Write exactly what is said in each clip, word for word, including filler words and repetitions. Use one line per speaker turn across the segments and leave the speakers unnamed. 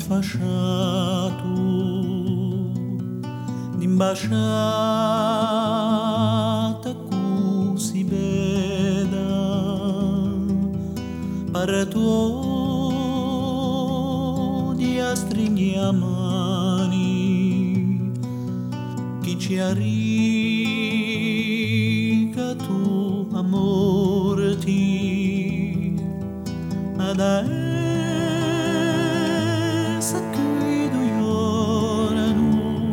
fasciato d'imbasciata così bella parto di astringhi a mani chi ci arrica tu amore ti ad essa che du llorano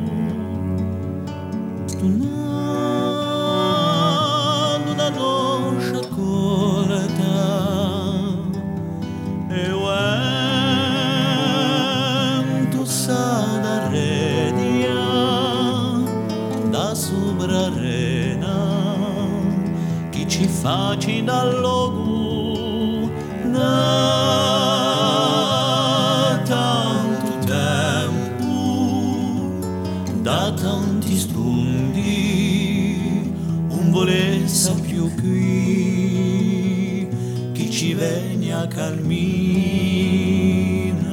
stunando da noce corta e vento sa da redia da sopra arena chi ci faci dal logo da tanto tempo da tanti stundi un volessa più qui chi ci viene a calmina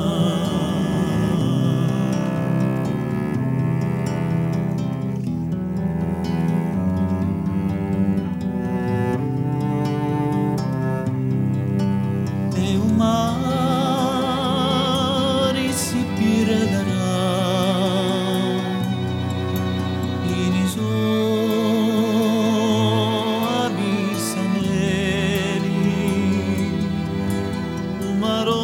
e un mare si perderà in iso abissanelli un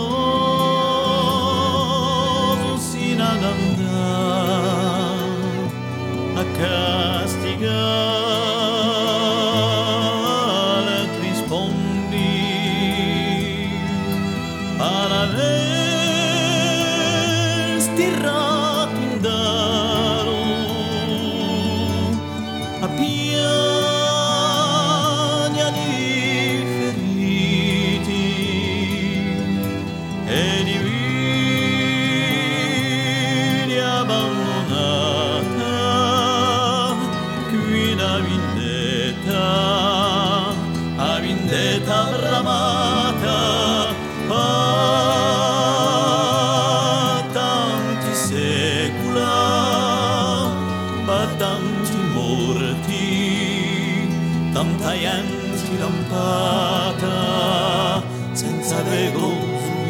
maroso si n'andrà a castigare rispondi para stirrato in daro a piagna di feriti e di vita abbandonata qui da vendetta a vendetta bramata a tanti secula a tanti morti tanta gente lampata senza vergogna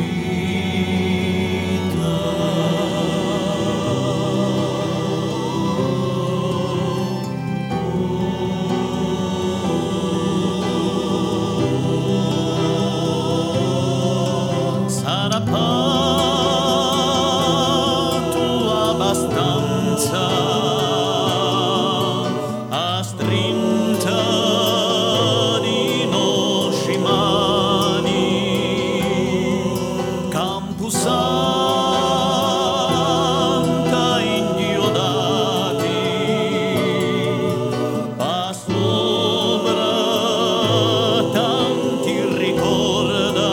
sarà fatto abbastanza a strinta di nostri mani Campusanta indiodati a sopra tanti ricorda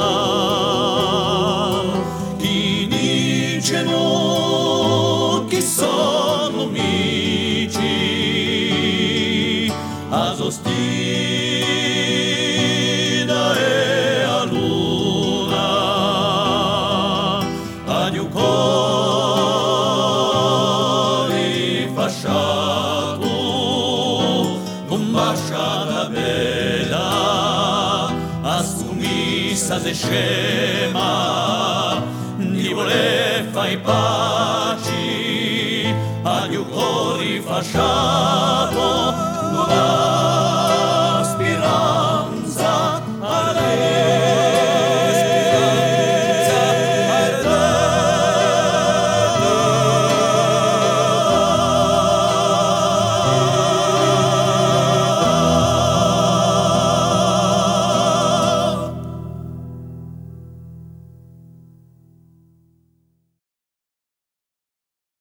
chi dicono che sono amici a Sostina e a Luna a Diucoli fasciato con basciata bella a sumissa se scema di voler fai paci a Diucoli fasciato